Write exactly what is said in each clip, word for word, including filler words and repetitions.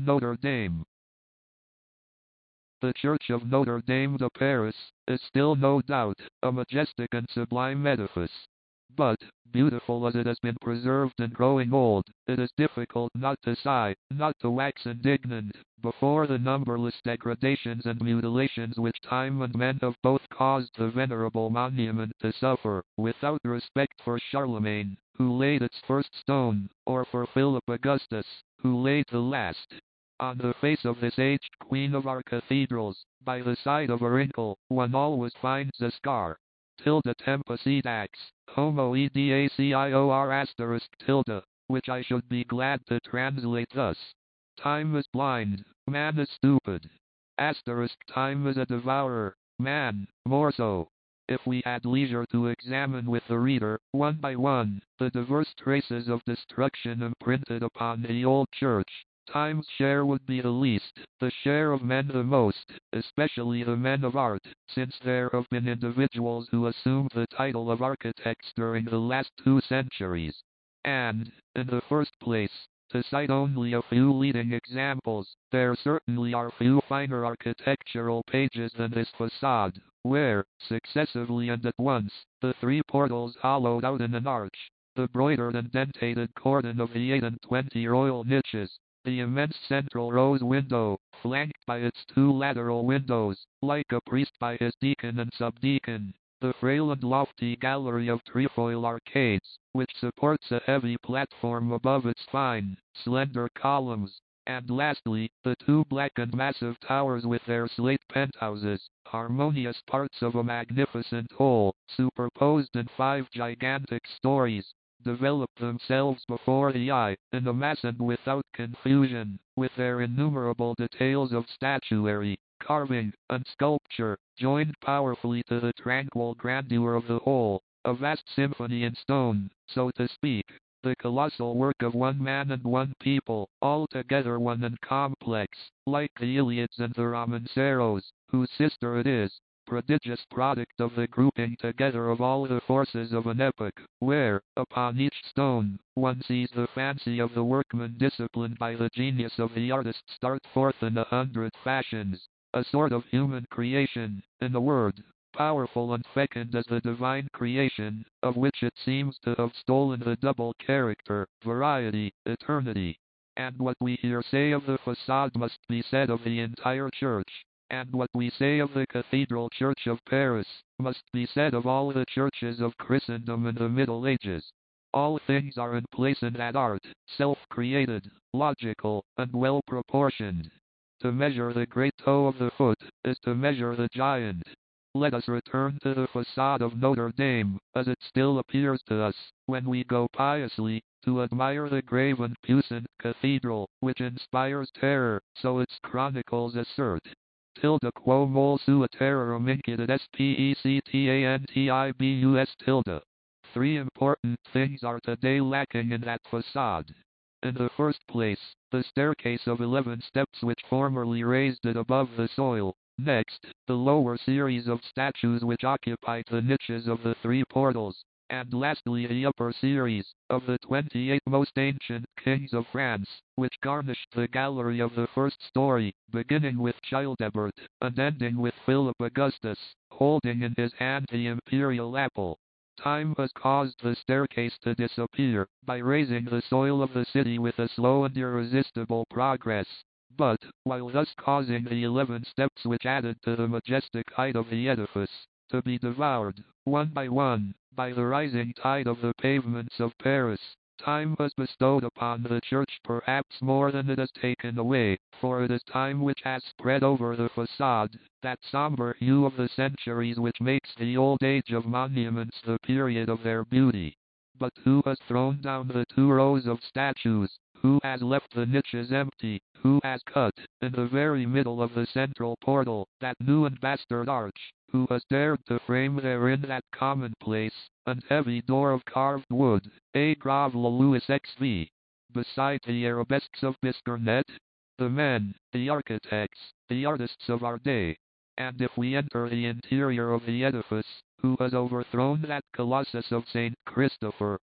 Notre Dame. The Church of Notre Dame de Paris is still no doubt a majestic and sublime edifice. But, beautiful as it has been preserved and growing old, it is difficult not to sigh, not to wax indignant, before the numberless degradations and mutilations which time and men have both caused the venerable monument to suffer, without respect for Charlemagne, who laid its first stone, or for Philip Augustus, who laid the last. On the face of this aged queen of our cathedrals, by the side of a wrinkle, one always finds a scar. Tilde tempus edax, homo edacior asterisk tilde, which I should be glad to translate thus. Time is blind, man is stupid. Asterisk time is a devourer, man, more so. If we had leisure to examine with the reader, one by one, the diverse traces of destruction imprinted upon the old church, Time's share would be the least, the share of men the most, especially the men of art, since there have been individuals who assumed the title of architects during the last two centuries. And, in the first place, to cite only a few leading examples, there certainly are few finer architectural pages than this facade, where, successively and at once, the three portals hollowed out in an arch, the broidered and dentated cordon of the eight and twenty royal niches, the immense central rose window, flanked by its two lateral windows, like a priest by his deacon and subdeacon, the frail and lofty gallery of trefoil arcades, which supports a heavy platform above its fine, slender columns, and lastly, the two black and massive towers with their slate penthouses, harmonious parts of a magnificent whole, superposed in five gigantic stories, develop themselves before the eye, in a mass and without confusion, with their innumerable details of statuary, carving, and sculpture, joined powerfully to the tranquil grandeur of the whole, a vast symphony in stone, so to speak, the colossal work of one man and one people, altogether one and complex, like the Iliads and the Romanceros, whose sister it is, prodigious product of the grouping together of all the forces of an epoch, where, upon each stone, one sees the fancy of the workman disciplined by the genius of the artist start forth in a hundred fashions, a sort of human creation, in a word, powerful and fecund as the divine creation, of which it seems to have stolen the double character, variety, eternity. And what we here say of the facade must be said of the entire church. And what we say of the Cathedral Church of Paris must be said of all the churches of Christendom in the Middle Ages. All things are in place in that art, self-created, logical, and well-proportioned. To measure the great toe of the foot is to measure the giant. Let us return to the facade of Notre Dame, as it still appears to us, when we go piously, to admire the grave and puissant cathedral, which inspires terror, so its chronicles assert. Tilde quo mol sua terrorum incitat spectantibus tilde. Three important things are today lacking in that facade. In the first place, the staircase of eleven steps which formerly raised it above the soil. Next, the lower series of statues which occupied the niches of the three portals. And lastly the upper series, of the twenty-eight most ancient kings of France, which garnished the gallery of the first story, beginning with Childebert, and ending with Philip Augustus, holding in his hand the imperial apple. Time has caused the staircase to disappear, by raising the soil of the city with a slow and irresistible progress. But, while thus causing the eleven steps which added to the majestic height of the edifice, to be devoured, one by one, by the rising tide of the pavements of Paris, time has bestowed upon the church perhaps more than it has taken away, for it is time which has spread over the facade that somber hue of the centuries which makes the old age of monuments the period of their beauty. But who has thrown down the two rows of statues? Who has left the niches empty? Who has cut, in the very middle of the central portal, that new and bastard arch? Who has dared to frame therein that commonplace and heavy door of carved wood, a grave la Louis X V, beside the arabesques of Biscarnet? The men, the architects, the artists of our day. And if we enter the interior of the edifice, who has overthrown that colossus of Saint Christopher,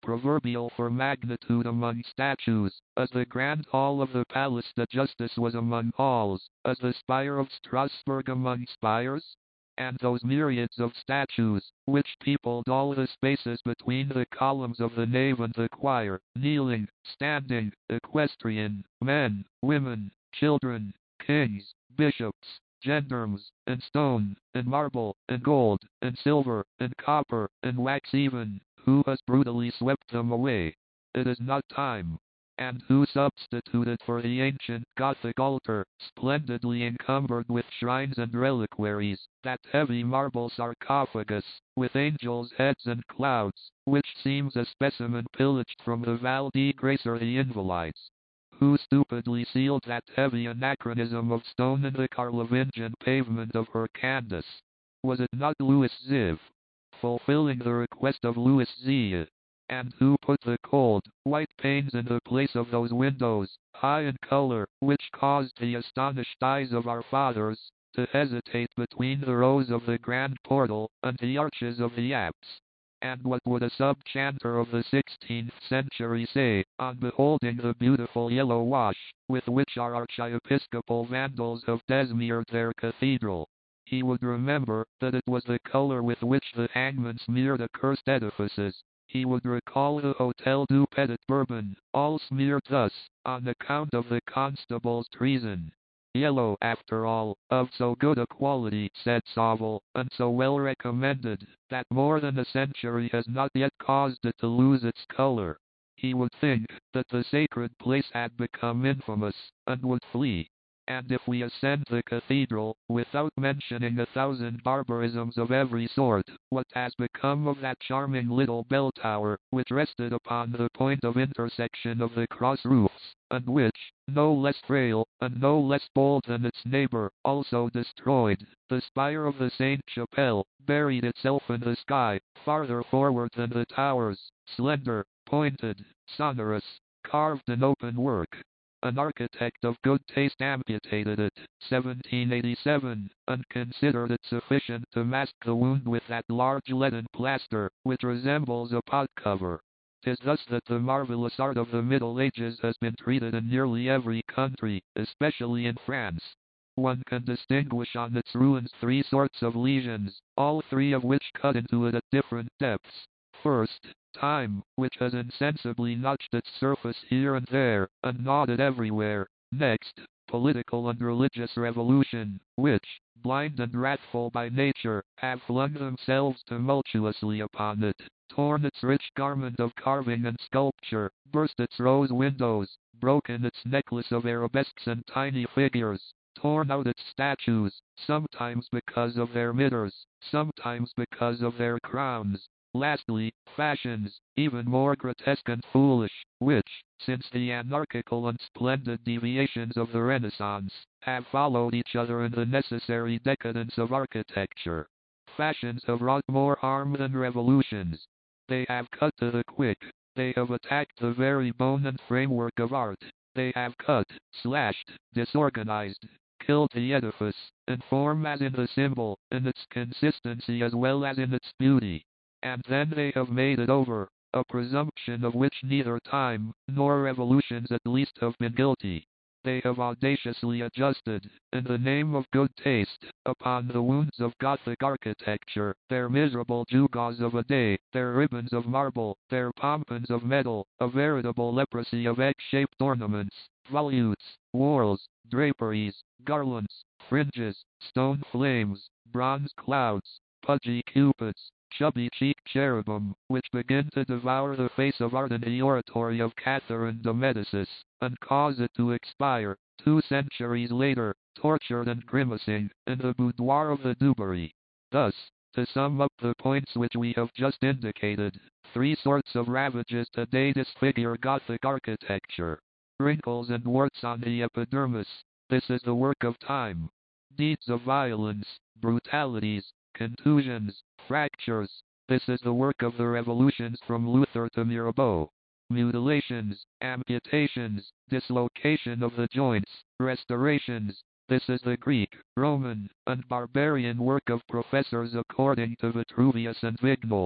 proverbial for magnitude among statues, as the Grand Hall of the Palace de Justice was among halls, as the spire of Strasbourg among spires? And those myriads of statues, which peopled all the spaces between the columns of the nave and the choir, kneeling, standing, equestrian, men, women, children, kings, bishops, gendarmes, and stone, and marble, and gold, and silver, and copper, and wax even, who has brutally swept them away? It is not time. And who substituted for the ancient Gothic altar, splendidly encumbered with shrines and reliquaries, that heavy marble sarcophagus, with angels' heads and clouds, which seems a specimen pillaged from the Val di Grace or the Invalides? Who stupidly sealed that heavy anachronism of stone in the Carlovingian pavement of her Candace? Was it not Louis Ziv, fulfilling the request of Louis Zia? And who put the cold, white panes in the place of those windows, high in color, which caused the astonished eyes of our fathers to hesitate between the rows of the grand portal and the arches of the apse? And what would a sub-chanter of the sixteenth century say, on beholding the beautiful yellow wash, with which our archiepiscopal Vandals have besmeared their cathedral? He would remember that it was the color with which the hangman smeared accursed edifices. He would recall the Hotel du Petit Bourbon, all smeared thus, on account of the constable's treason. Yellow, after all, of so good a quality, said Sauval, and so well recommended, that more than a century has not yet caused it to lose its color. He would think that the sacred place had become infamous, and would flee. And if we ascend the cathedral, without mentioning a thousand barbarisms of every sort, what has become of that charming little bell tower, which rested upon the point of intersection of the cross roofs, and which, no less frail, and no less bold than its neighbor, also destroyed, the spire of the Sainte-Chapelle, buried itself in the sky, farther forward than the towers, slender, pointed, sonorous, carved in open work? An architect of good taste amputated it, seventeen eighty-seven, and considered it sufficient to mask the wound with that large leaden plaster, which resembles a pot cover. 'Tis thus that the marvelous art of the Middle Ages has been treated in nearly every country, especially in France. One can distinguish on its ruins three sorts of lesions, all three of which cut into it at different depths. First, time, which has insensibly notched its surface here and there, and gnawed it everywhere. Next, political and religious revolution, which, blind and wrathful by nature, have flung themselves tumultuously upon it, torn its rich garment of carving and sculpture, burst its rose windows, broken its necklace of arabesques and tiny figures, torn out its statues, sometimes because of their mitres, sometimes because of their crowns. Lastly, fashions, even more grotesque and foolish, which, since the anarchical and splendid deviations of the Renaissance, have followed each other in the necessary decadence of architecture. Fashions have wrought more harm than revolutions. They have cut to the quick. They have attacked the very bone and framework of art. They have cut, slashed, disorganized, killed the edifice, in form as in the symbol, in its consistency as well as in its beauty. And then they have made it over, a presumption of which neither time, nor revolutions at least have been guilty. They have audaciously adjusted, in the name of good taste, upon the wounds of Gothic architecture, their miserable gewgaws of a day, their ribbons of marble, their pompons of metal, a veritable leprosy of egg-shaped ornaments, volutes, whorls, draperies, garlands, fringes, stone flames, bronze clouds, pudgy cupids, chubby-cheeked cherubim, which begin to devour the face of art in the oratory of Catherine de Medicis, and cause it to expire, two centuries later, tortured and grimacing, in the boudoir of the Dubarry. Thus, to sum up the points which we have just indicated, three sorts of ravages today disfigure Gothic architecture. Wrinkles and warts on the epidermis, this is the work of time. Deeds of violence, brutalities, contusions, fractures, this is the work of the revolutions from Luther to Mirabeau. Mutilations, amputations, dislocation of the joints, restorations, this is the Greek, Roman, and barbarian work of professors according to Vitruvius and Vignol.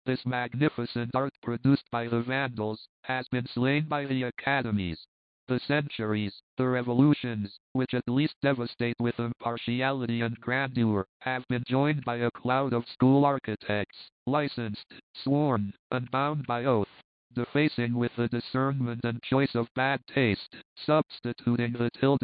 This magnificent art produced by the Vandals has been slain by the academies. The centuries, the revolutions, which at least devastate with impartiality and grandeur, have been joined by a cloud of school architects, licensed, sworn, and bound by oath, defacing with the discernment and choice of bad taste, substituting the tilde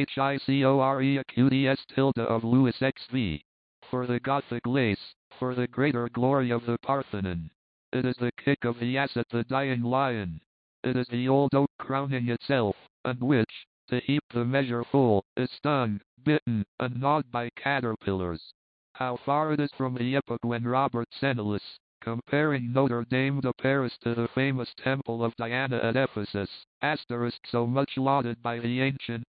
chicore acuities tilde of Louis the sixteenth for the Gothic lace, for the greater glory of the Parthenon. It is the kick of the ass at the dying lion. It is the old oak crowning itself, and which, to heap the measure full, is stung, bitten, and gnawed by caterpillars. How far it is from the epoch when Robert Sennelius, comparing Notre Dame de Paris to the famous temple of Diana at Ephesus, asterisk so much lauded by the ancient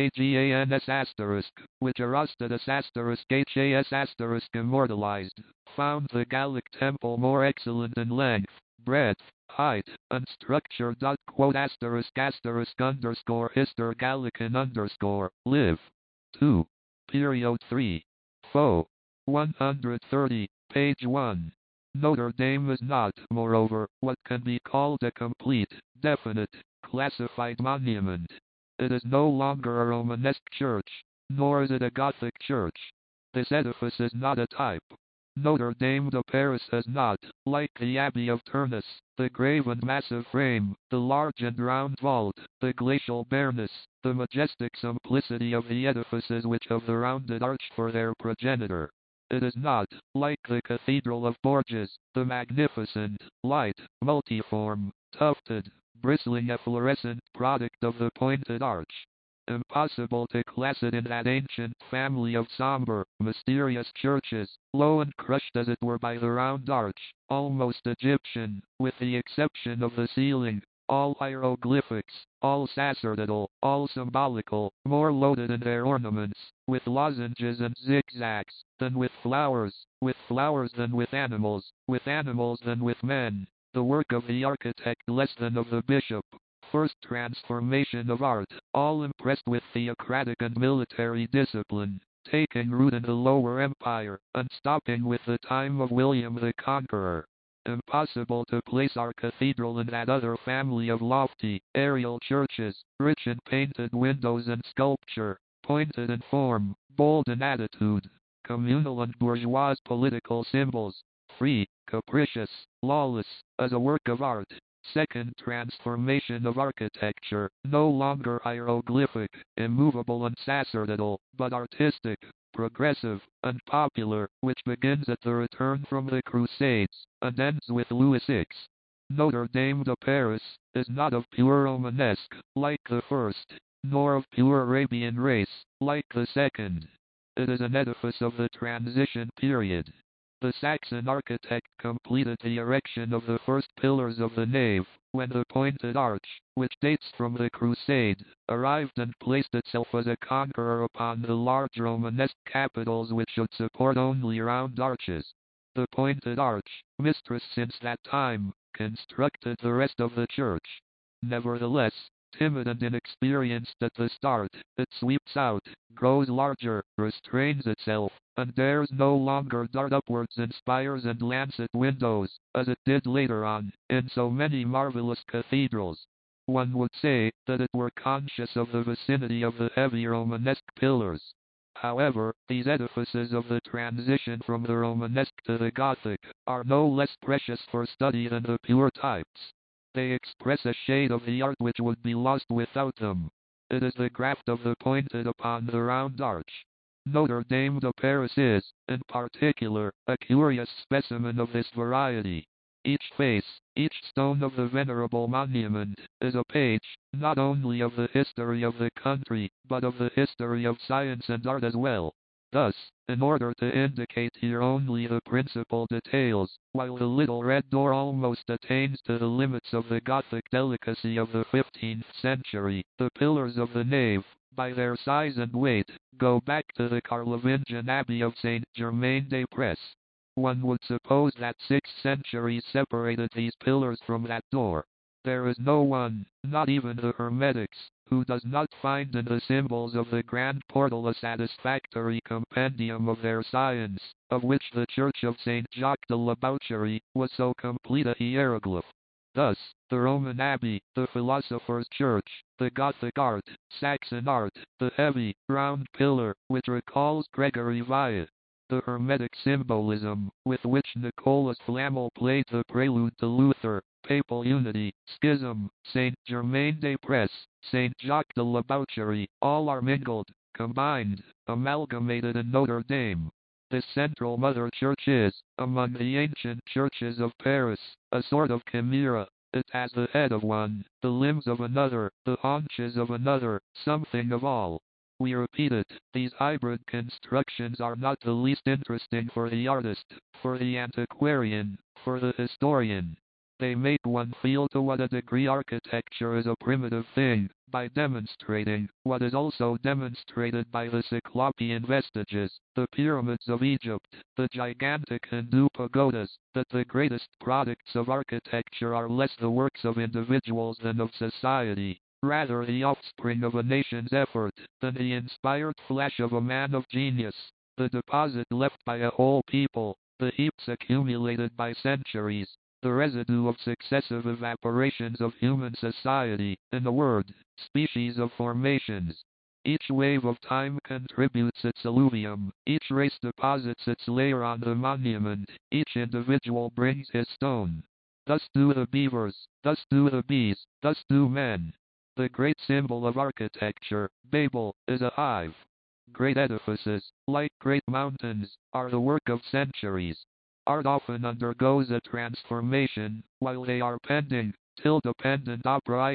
Pagans asterisk, which Herodotus asterisk has asterisk immortalized, found the Gallic temple more excellent in length, breadth, height, and structure. Quote asterisk asterisk underscore hister Gallican underscore live. two. Period three. Foe. one hundred thirty, page one. Notre Dame is not, moreover, what can be called a complete, definite, classified monument. It is no longer a Romanesque church, nor is it a Gothic church. This edifice is not a type. Notre Dame de Paris has not, like the Abbey of Tournus, the grave and massive frame, the large and round vault, the glacial bareness, the majestic simplicity of the edifices which have the rounded arch for their progenitor. It is not, like the Cathedral of Bourges, the magnificent, light, multiform, tufted, bristling efflorescent product of the pointed arch. Impossible to class it in that ancient family of somber, mysterious churches, low and crushed as it were by the round arch, almost Egyptian, with the exception of the ceiling, all hieroglyphics, all sacerdotal, all symbolical, more loaded in their ornaments, with lozenges and zigzags, than with flowers, with flowers than with animals, with animals than with men, the work of the architect less than of the bishop. First transformation of art, all impressed with theocratic and military discipline, taking root in the lower empire, and stopping with the time of William the Conqueror. Impossible to place our cathedral in that other family of lofty, aerial churches, rich in painted windows and sculpture, pointed in form, bold in attitude, communal and bourgeois political symbols, free, capricious, lawless, as a work of art. Second transformation of architecture, no longer hieroglyphic, immovable and sacerdotal, but artistic, progressive, and popular, which begins at the return from the Crusades, and ends with Louis the sixteenth. Notre Dame de Paris is not of pure Romanesque, like the first, nor of pure Arabian race, like the second. It is an edifice of the transition period. The Saxon architect completed the erection of the first pillars of the nave, when the pointed arch, which dates from the Crusade, arrived and placed itself as a conqueror upon the large Romanesque capitals which should support only round arches. The pointed arch, mistress since that time, constructed the rest of the church. Nevertheless, timid and inexperienced at the start, it sweeps out, grows larger, restrains itself, and dares no longer dart upwards in spires and lancet windows, as it did later on, in so many marvelous cathedrals. One would say that it were conscious of the vicinity of the heavy Romanesque pillars. However, these edifices of the transition from the Romanesque to the Gothic are no less precious for study than the pure types. They express a shade of the art which would be lost without them. It is the graft of the pointed upon the round arch. Notre Dame de Paris is, in particular, a curious specimen of this variety. Each face, each stone of the venerable monument, is a page, not only of the history of the country, but of the history of science and art as well. Thus, in order to indicate here only the principal details, while the little red door almost attains to the limits of the Gothic delicacy of the fifteenth century, the pillars of the nave, by their size and weight, go back to the Carlovingian Abbey of Saint Germain-des-Prés. One would suppose that six centuries separated these pillars from that door. There is no one, not even the Hermetics, who does not find in the symbols of the grand portal a satisfactory compendium of their science, of which the church of Saint Jacques de la Boucherie was so complete a hieroglyph? Thus, the Roman abbey, the philosopher's church, the Gothic art, Saxon art, the heavy, round pillar, which recalls Gregory Viat, the Hermetic symbolism, with which Nicolas Flamel played the prelude to Luther, papal unity, schism, Saint Germain des Prés, Saint Jacques de la Boucherie, all are mingled, combined, amalgamated in Notre Dame. This central mother church is, among the ancient churches of Paris, a sort of chimera. It has the head of one, the limbs of another, the haunches of another, something of all. We repeat it, these hybrid constructions are not the least interesting for the artist, for the antiquarian, for the historian. They make one feel to what a degree architecture is a primitive thing, by demonstrating, what is also demonstrated by the Cyclopean vestiges, the pyramids of Egypt, the gigantic Hindu pagodas, that the greatest products of architecture are less the works of individuals than of society, rather the offspring of a nation's effort, than the inspired flash of a man of genius, the deposit left by a whole people, the heaps accumulated by centuries, the residue of successive evaporations of human society, in a word, species of formations. Each wave of time contributes its alluvium, each race deposits its layer on the monument, each individual brings his stone. Thus do the beavers, thus do the bees, thus do men. The great symbol of architecture, Babel, is a hive. Great edifices, like great mountains, are the work of centuries. Art often undergoes a transformation, while they are pending, tilde pendent opera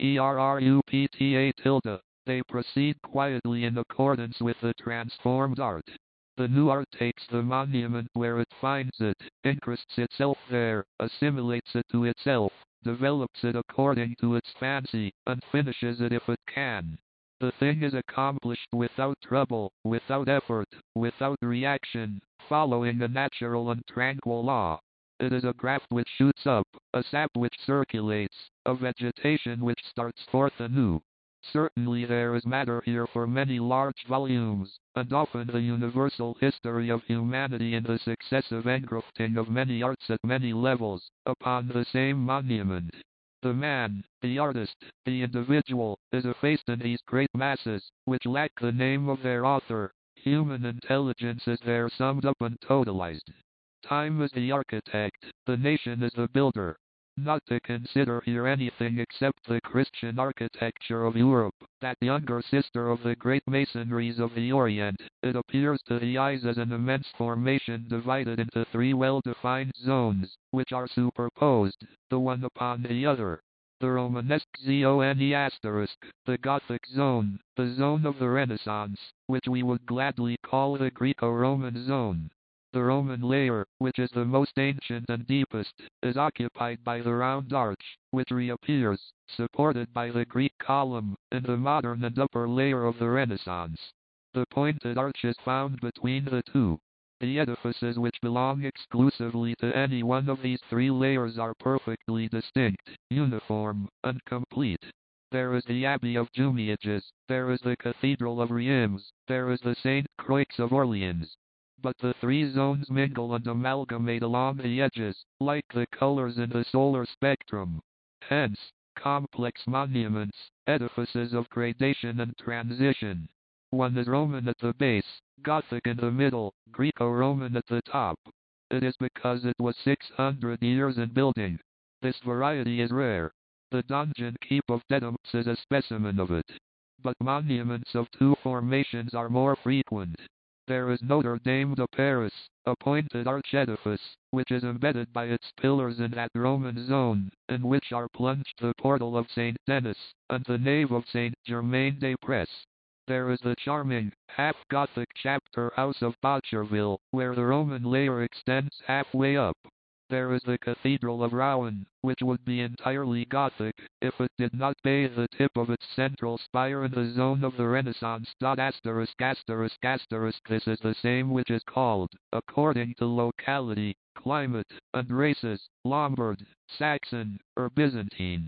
interrupta tilde. They proceed quietly in accordance with the transformed art. The new art takes the monument where it finds it, incrusts itself there, assimilates it to itself, develops it according to its fancy, and finishes it if it can. The thing is accomplished without trouble, without effort, without reaction, following a natural and tranquil law. It is a graft which shoots up, a sap which circulates, a vegetation which starts forth anew. Certainly there is matter here for many large volumes, and often the universal history of humanity in the successive engrafting of many arts at many levels, upon the same monument. The man, the artist, the individual, is effaced in these great masses, which lack the name of their author. Human intelligence is there summed up and totalized. Time is the architect, the nation is the builder. Not to consider here anything except the Christian architecture of Europe, that younger sister of the great masonries of the Orient, it appears to the eyes as an immense formation divided into three well-defined zones, which are superposed, the one upon the other. The Romanesque zone asterisk, the Gothic zone, the zone of the Renaissance, which we would gladly call the Greco-Roman zone. The Roman layer, which is the most ancient and deepest, is occupied by the round arch, which reappears, supported by the Greek column, in the modern and upper layer of the Renaissance. The pointed arch is found between the two. The edifices which belong exclusively to any one of these three layers are perfectly distinct, uniform, and complete. There is the Abbey of Jumiages, there is the Cathedral of Reims, there is the Saint Croix of Orleans. But the three zones mingle and amalgamate along the edges, like the colors in the solar spectrum. Hence, complex monuments, edifices of gradation and transition. One is Roman at the base, Gothic in the middle, Greco-Roman at the top. It is because it was six hundred years in building. This variety is rare. The donjon keep of Dedhams is a specimen of it. But monuments of two formations are more frequent. There is Notre Dame de Paris, a pointed arch edifice, which is embedded by its pillars in that Roman zone, in which are plunged the portal of Saint Denis, and the nave of Saint Germain des Prés. There is the charming, half-Gothic chapter house of Boucherville, where the Roman layer extends halfway up. There is the Cathedral of Rouen, which would be entirely Gothic, if it did not bathe the tip of its central spire in the zone of the Renaissance. Asterisk, asterisk, asterisk. This is the same which is called, according to locality, climate, and races, Lombard, Saxon, or Byzantine.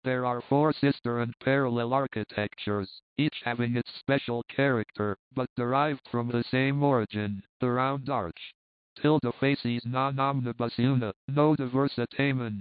There are four sister and parallel architectures, each having its special character, but derived from the same origin, the round arch. Tilde facies non omnibus una, no diversitamen,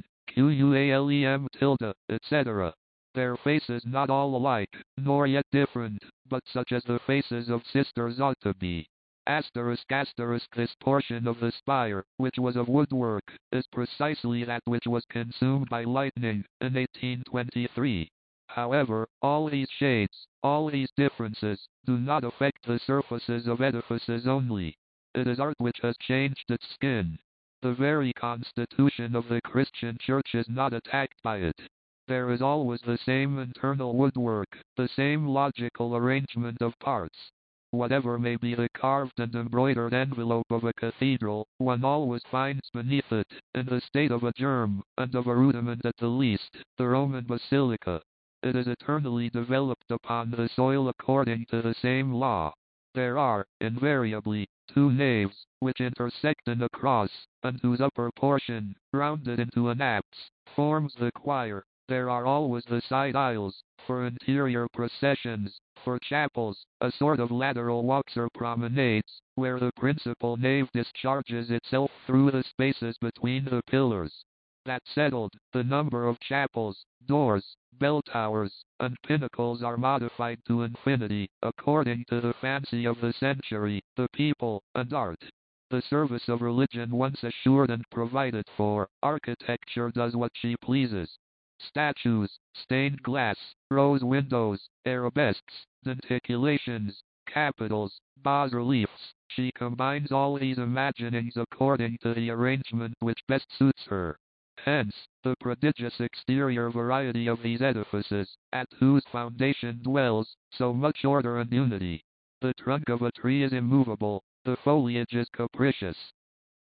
qualem tilde, et cetera. Their faces not all alike, nor yet different, but such as the faces of sisters ought to be. Asterisk asterisk This portion of the spire, which was of woodwork, is precisely that which was consumed by lightning, in eighteen twenty-three. However, all these shades, all these differences, do not affect the surfaces of edifices only. It is art which has changed its skin. The very constitution of the Christian Church is not attacked by it. There is always the same internal woodwork, the same logical arrangement of parts. Whatever may be the carved and embroidered envelope of a cathedral, one always finds beneath it, in the state of a germ, and of a rudiment at the least, the Roman basilica. It is eternally developed upon the soil according to the same law. There are, invariably, two naves, which intersect in a cross, and whose upper portion, rounded into an apse, forms the choir. There are always the side aisles, for interior processions, for chapels, a sort of lateral walks or promenades, where the principal nave discharges itself through the spaces between the pillars. That settled, the number of chapels, doors, bell towers, and pinnacles are modified to infinity, according to the fancy of the century, the people, and art. The service of religion once assured and provided for, architecture does what she pleases. Statues, stained glass, rose windows, arabesques, denticulations, capitals, bas-reliefs, she combines all these imaginings according to the arrangement which best suits her. Hence, the prodigious exterior variety of these edifices, at whose foundation dwells so much order and unity. The trunk of a tree is immovable, the foliage is capricious,